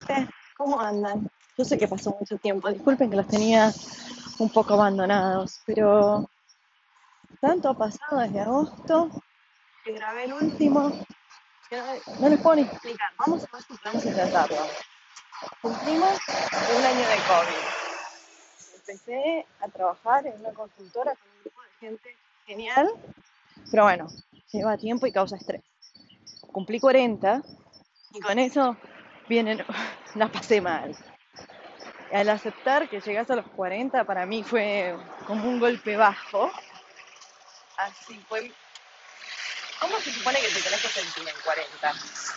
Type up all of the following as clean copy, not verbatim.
¿Cómo andan? Yo sé que pasó mucho tiempo, disculpen que los tenía un poco abandonados, pero tanto ha pasado desde agosto que grabé el último, que no les puedo ni explicar. Vamos a ver si podemos intentarlo. Cumplimos un año de COVID. Empecé a trabajar en una consultora con un grupo de gente genial, pero bueno, lleva tiempo y causa estrés. Cumplí 40 y con eso vienen, la pasé mal. Al aceptar que llegas a los 40 para mí fue como un golpe bajo. Así fue. ¿Cómo se supone que te tenés que sentir en 40?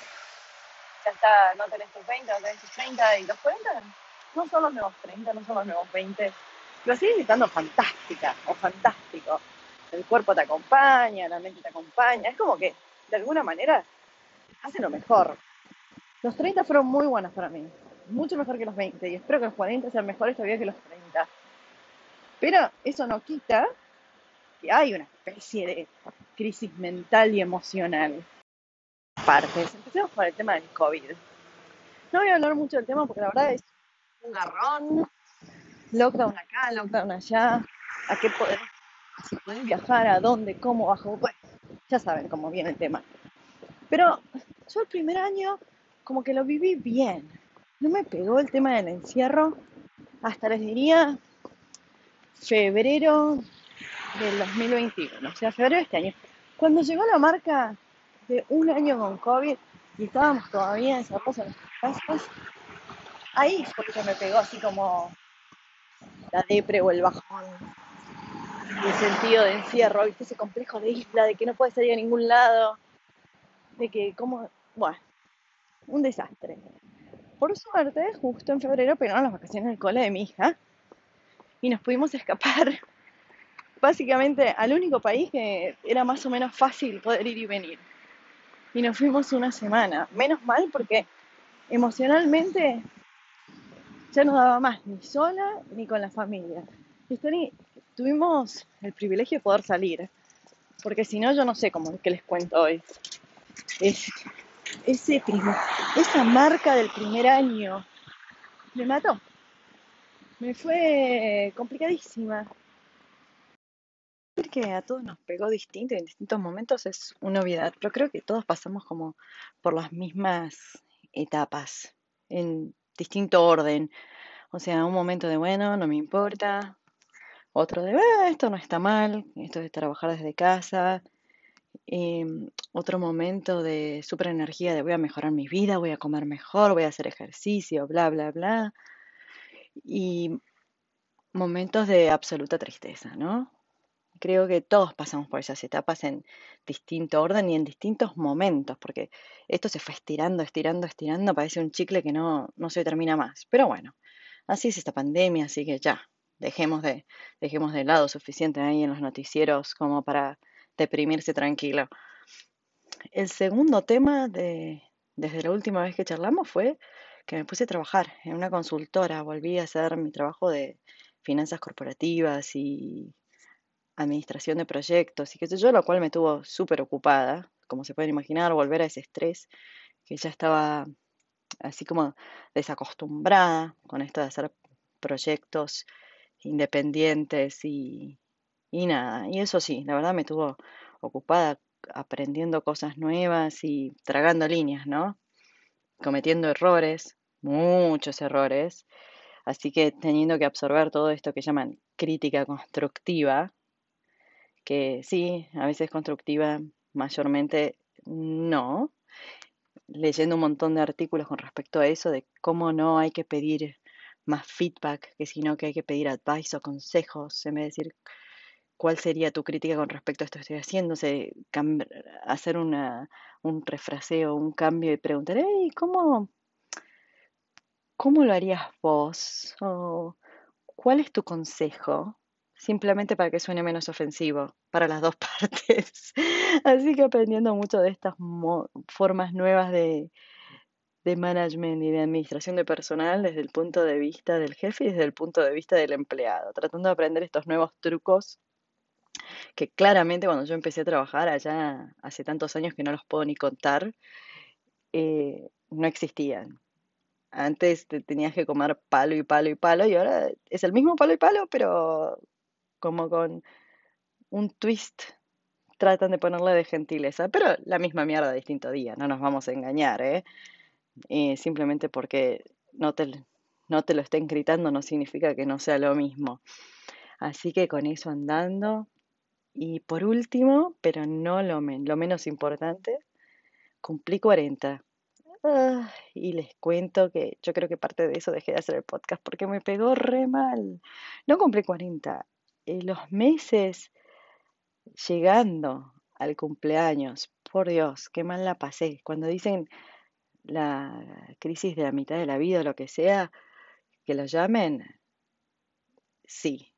Ya está, no tenés tus 20, no tenés tus 30 y los 40 no son los nuevos 30, no son los nuevos 20. Pero sigues estando fantástica o fantástico. El cuerpo te acompaña, la mente te acompaña. Es como que, de alguna manera, hace lo mejor. Los 30 fueron muy buenos para mí. Mucho mejor que los 20. Y espero que los 40 sean mejores todavía que los 30. Pero eso no quita que hay una especie de crisis mental y emocional. Partes. Empecemos por el tema del COVID. No voy a hablar mucho del tema porque la verdad es un garrón. Lockdown acá, lockdown allá. A qué poder, si pueden viajar, a dónde, cómo, bajo. Bueno, ya saben cómo viene el tema. Pero yo el primer año como que lo viví bien. No me pegó el tema del encierro hasta les diría febrero del 2021, o sea, febrero de este año. Cuando llegó la marca de un año con COVID y estábamos todavía encerrados en nuestras casas, ahí fue que me pegó así como la depre o el bajón, el sentido de encierro, ¿viste? Ese complejo de isla, de que no puedes salir a ningún lado, de que como, bueno, un desastre. Por suerte, justo en febrero pegaron las vacaciones del cole de mi hija y nos pudimos escapar básicamente al único país que era más o menos fácil poder ir y venir. Y nos fuimos una semana. Menos mal porque emocionalmente ya no daba más, ni sola ni con la familia. Y tuvimos el privilegio de poder salir, porque si no yo no sé cómo que les cuento hoy. Es, ese esa marca del primer año me mató, me fue complicadísima. Que a todos nos pegó distinto y en distintos momentos es una obviedad, pero creo que todos pasamos como por las mismas etapas, en distinto orden. O sea, un momento de, bueno, no me importa, otro de, esto no está mal, esto de trabajar desde casa, otro momento de super energía de voy a mejorar mi vida, voy a comer mejor, voy a hacer ejercicio, bla, bla, bla, y momentos de absoluta tristeza, ¿no? Creo que todos pasamos por esas etapas en distinto orden y en distintos momentos, porque esto se fue estirando, estirando, estirando, parece un chicle que no se termina más. Pero bueno, así es esta pandemia, así que ya, dejemos de lado suficiente ahí en los noticieros como para deprimirse tranquilo. El segundo tema desde la última vez que charlamos fue que me puse a trabajar en una consultora, volví a hacer mi trabajo de finanzas corporativas y administración de proyectos y qué sé yo, lo cual me tuvo súper ocupada, como se pueden imaginar, volver a ese estrés que ya estaba así como desacostumbrada con esto de hacer proyectos independientes y nada. Y eso sí, la verdad me tuvo ocupada aprendiendo cosas nuevas y tragando líneas, ¿no? Cometiendo errores, muchos errores. Así que teniendo que absorber todo esto que llaman crítica constructiva, que sí, a veces constructiva, mayormente no. Leyendo un montón de artículos con respecto a eso, de cómo no hay que pedir más feedback, que sino que hay que pedir advice o consejos, en vez de decir cuál sería tu crítica con respecto a esto que estoy haciendo, hacer un refraseo, un cambio y preguntar, hey, ¿cómo lo harías vos? O ¿cuál es tu consejo? Simplemente para que suene menos ofensivo para las dos partes. Así que aprendiendo mucho de estas formas nuevas de management y de administración de personal desde el punto de vista del jefe y desde el punto de vista del empleado, tratando de aprender estos nuevos trucos que claramente cuando yo empecé a trabajar allá hace tantos años que no los puedo ni contar, no existían. Antes te tenías que comer palo y palo y palo y ahora es el mismo palo y palo, pero como con un twist tratan de ponerle de gentileza, pero la misma mierda, distinto día, no nos vamos a engañar, ¿eh? Simplemente porque no te lo estén gritando no significa que no sea lo mismo. Así que con eso andando. Y por último, pero no lo menos importante, cumplí 40. Y les cuento que yo creo que parte de eso dejé de hacer el podcast porque me pegó re mal. No cumplí 40. Los meses llegando al cumpleaños, por Dios, qué mal la pasé. Cuando dicen la crisis de la mitad de la vida o lo que sea, que lo llamen, sí,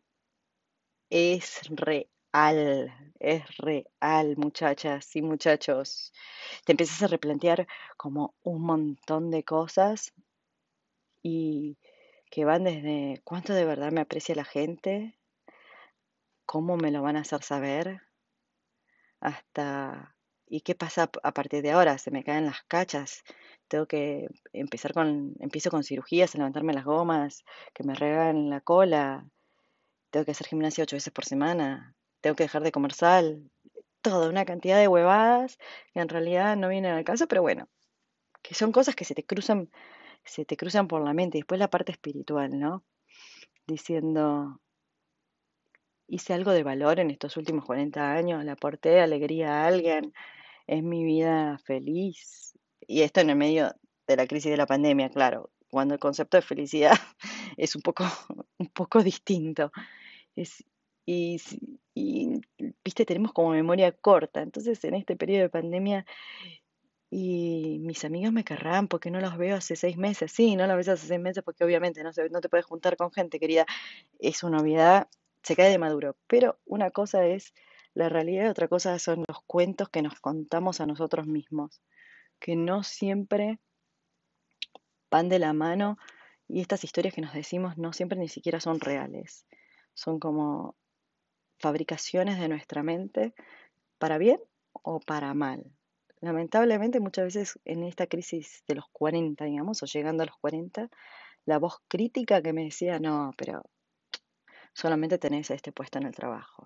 es real, muchachas y muchachos. Te empiezas a replantear como un montón de cosas y que van desde cuánto de verdad me aprecia la gente, cómo me lo van a hacer saber, hasta ¿y qué pasa a partir de ahora? Se me caen las cachas. Tengo que empiezo con cirugías, a levantarme las gomas, que me regan la cola, tengo que hacer gimnasia 8 veces por semana, tengo que dejar de comer sal, toda una cantidad de huevadas que en realidad no vienen al caso, pero bueno, que son cosas que se te cruzan por la mente. Y después la parte espiritual, ¿no? Diciendo, hice algo de valor en estos últimos 40 años, le aporté alegría a alguien, es mi vida feliz. Y esto en el medio de la crisis de la pandemia, claro, cuando el concepto de felicidad es un poco distinto. Es, y, viste, tenemos como memoria corta. Entonces, en este periodo de pandemia, y mis amigos me querrán porque no los veo hace 6 meses. Sí, no los ves hace 6 meses porque obviamente no te puedes juntar con gente, querida. Es una novedad, se cae de maduro. Pero una cosa es la realidad y otra cosa son los cuentos que nos contamos a nosotros mismos, que no siempre van de la mano y estas historias que nos decimos no siempre ni siquiera son reales. Son como fabricaciones de nuestra mente para bien o para mal. Lamentablemente muchas veces en esta crisis de los 40, digamos, o llegando a los 40, la voz crítica que me decía, no, pero solamente tenés este puesto en el trabajo,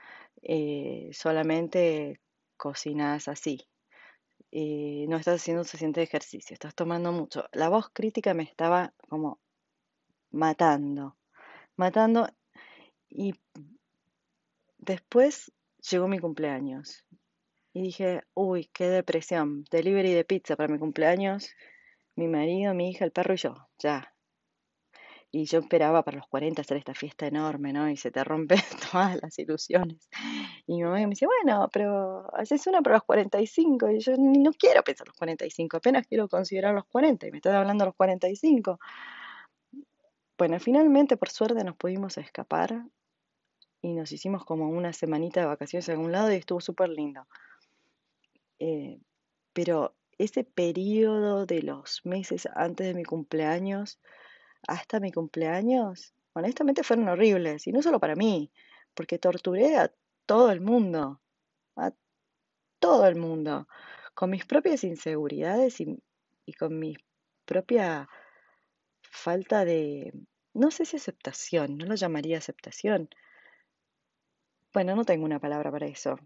solamente cocinas así, no estás haciendo suficiente ejercicio, estás tomando mucho. La voz crítica me estaba como matando, matando y después llegó mi cumpleaños y dije, uy, qué depresión, delivery de pizza para mi cumpleaños, mi marido, mi hija, el perro y yo, ya. Y yo esperaba para los 40 hacer esta fiesta enorme, ¿no? Y se te rompen todas las ilusiones. Y mi mamá me dice, bueno, pero haces una para los 45. Y yo no quiero pensar los 45, apenas quiero considerar los 40. Y me están hablando de los 45. Bueno, finalmente, por suerte, nos pudimos escapar y nos hicimos como una semanita de vacaciones en algún lado y estuvo súper lindo. Eh, pero ese periodo de los meses antes de mi cumpleaños hasta mi cumpleaños, honestamente fueron horribles. Y no solo para mí, porque torturé a todo el mundo, a todo el mundo, con mis propias inseguridades y con mi propia falta de, no sé si aceptación, no lo llamaría aceptación. Bueno, no tengo una palabra para eso.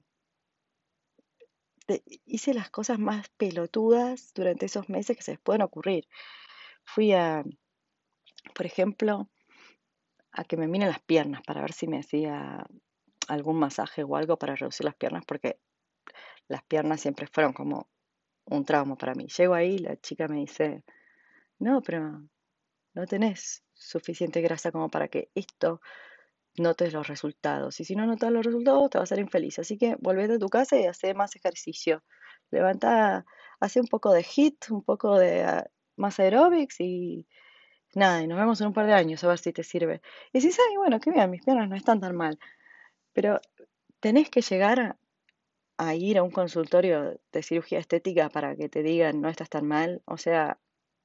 Hice las cosas más pelotudas durante esos meses que se les pueden ocurrir. Fui a, por ejemplo, a que me miren las piernas para ver si me hacía algún masaje o algo para reducir las piernas, porque las piernas siempre fueron como un trauma para mí. Llego ahí, la chica me dice, no, pero no tenés suficiente grasa como para que esto notes los resultados. Y si no notas los resultados, te vas a ser infeliz. Así que volvete a tu casa y hace más ejercicio. Levanta, hace un poco de HIIT, un poco de más aeróbics y nada, y nos vemos en un par de años a ver si te sirve. Y si ay, bueno, qué bien, mis piernas no están tan mal. Pero tenés que llegar a ir a un consultorio de cirugía estética para que te digan no estás tan mal. O sea,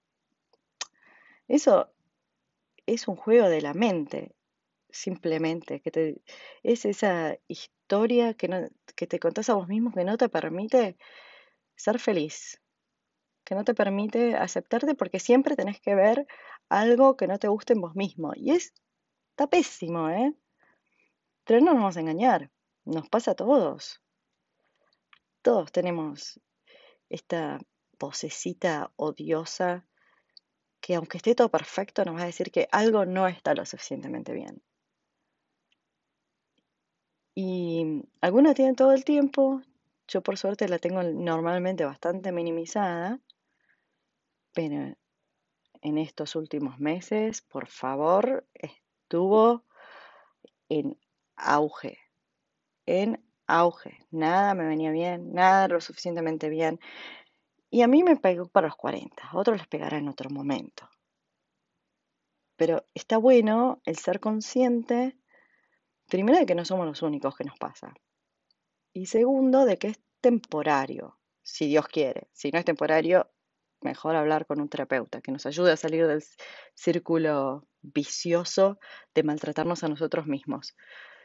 eso es un juego de la mente, simplemente, es esa historia que te contás a vos mismo que no te permite ser feliz. que no te permite aceptarte porque siempre tenés que ver algo que no te guste en vos mismo. Y está pésimo, ¿eh? Pero no nos vamos a engañar, nos pasa a todos. Todos tenemos esta vocecita odiosa que aunque esté todo perfecto nos va a decir que algo no está lo suficientemente bien. Y algunos tienen todo el tiempo, yo por suerte la tengo normalmente bastante minimizada, pero en estos últimos meses, por favor, estuvo en auge, en auge. Nada me venía bien, nada lo suficientemente bien. Y a mí me pegó para los 40, a otros les pegará en otro momento. Pero está bueno el ser consciente, primero, de que no somos los únicos que nos pasa. Y segundo, de que es temporario, si Dios quiere. Si no es temporario, mejor hablar con un terapeuta que nos ayude a salir del círculo vicioso de maltratarnos a nosotros mismos.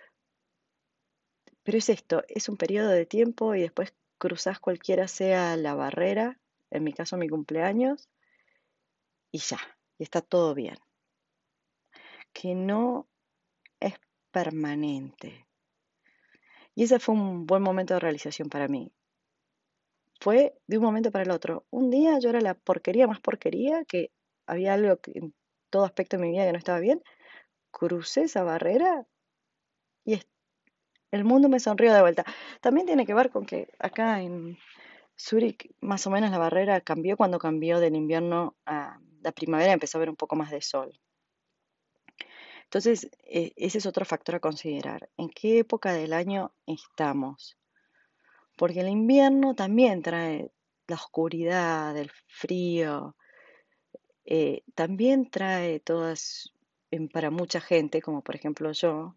Pero es esto, es un periodo de tiempo y después cruzás cualquiera sea la barrera, en mi caso mi cumpleaños, y ya, y está todo bien. Que no es permanente. Y ese fue un buen momento de realización para mí. Fue de un momento para el otro. Un día yo era la porquería más porquería, que había algo en todo aspecto de mi vida que no estaba bien. Crucé esa barrera y el mundo me sonrió de vuelta. También tiene que ver con que acá en Zúrich más o menos la barrera cambió cuando cambió del invierno a la primavera, empezó a haber un poco más de sol. Entonces, ese es otro factor a considerar. ¿En qué época del año estamos? Porque el invierno también trae la oscuridad, el frío, también trae todas, para mucha gente, como por ejemplo yo,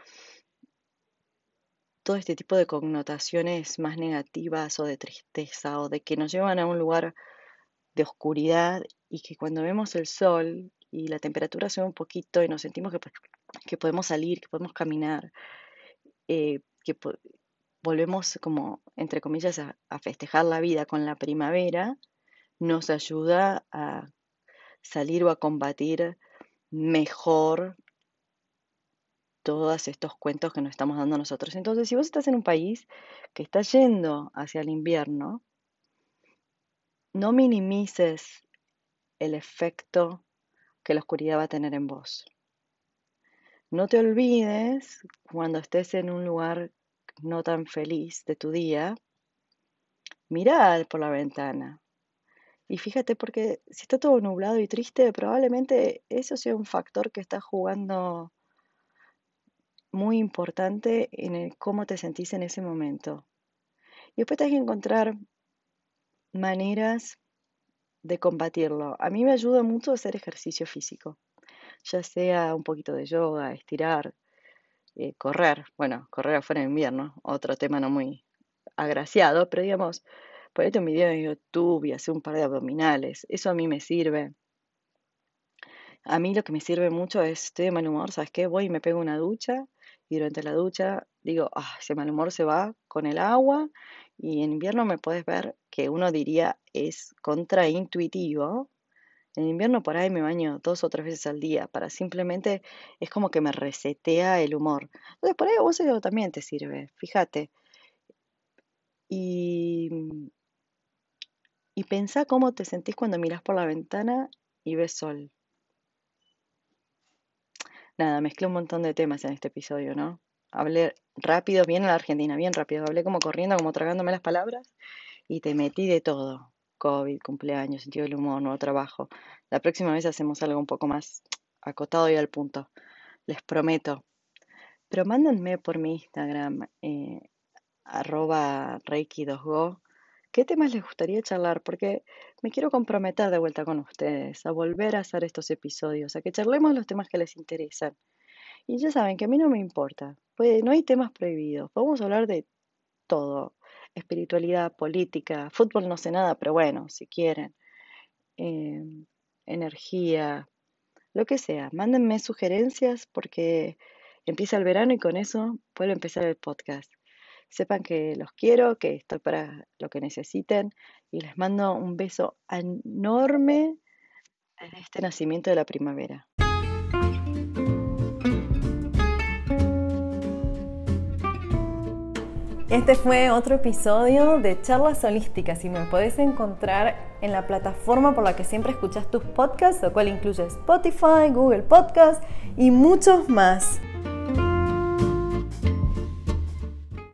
todo este tipo de connotaciones más negativas o de tristeza o de que nos llevan a un lugar de oscuridad y que cuando vemos el sol y la temperatura sube un poquito y nos sentimos que podemos salir, que podemos caminar, que volvemos como, entre comillas, a festejar la vida con la primavera, nos ayuda a salir o a combatir mejor todos estos cuentos que nos estamos dando nosotros. Entonces, si vos estás en un país que está yendo hacia el invierno, no minimices el efecto que la oscuridad va a tener en vos. No te olvides, cuando estés en un lugar no tan feliz de tu día, mirá por la ventana. Y fíjate, porque si está todo nublado y triste, probablemente eso sea un factor que está jugando muy importante en cómo te sentís en ese momento. Y después tenés que encontrar maneras de combatirlo. A mí me ayuda mucho hacer ejercicio físico, ya sea un poquito de yoga, estirar, correr. Bueno, correr afuera en invierno, otro tema no muy agraciado, pero digamos, ponete un video en YouTube y hacer un par de abdominales. Eso a mí me sirve. A mí lo que me sirve mucho es, estoy de mal humor, ¿sabes qué? Voy y me pego una ducha y durante la ducha digo, ese mal humor se va con el agua y en invierno me puedes ver que uno diría es contraintuitivo. En invierno por ahí me baño 2 o 3 veces al día para simplemente, es como que me resetea el humor. Entonces por ahí a vos eso también te sirve, fíjate. Y, y pensá cómo te sentís cuando mirás por la ventana y ves sol. Nada, mezclé un montón de temas en este episodio, ¿no? Hablé rápido, bien a la Argentina, bien rápido. Hablé como corriendo, como tragándome las palabras y te metí de todo. COVID, cumpleaños, sentido del humor, nuevo trabajo. La próxima vez hacemos algo un poco más acotado y al punto. Les prometo. Pero mándenme por mi Instagram, @reiki2go, qué temas les gustaría charlar, porque me quiero comprometer de vuelta con ustedes, a volver a hacer estos episodios, a que charlemos los temas que les interesan. Y ya saben que a mí no me importa, pues no hay temas prohibidos, podemos hablar de todo, espiritualidad, política, fútbol no sé nada, pero bueno, si quieren, eh, energía, lo que sea, mándenme sugerencias porque empieza el verano y con eso vuelve a empezar el podcast. sepan que los quiero, que estoy para lo que necesiten y les mando un beso enorme desde este nacimiento de la primavera. Este fue otro episodio de Charlas Holísticas y me podés encontrar en la plataforma por la que siempre escuchas tus podcasts, lo cual incluye Spotify, Google Podcasts y muchos más.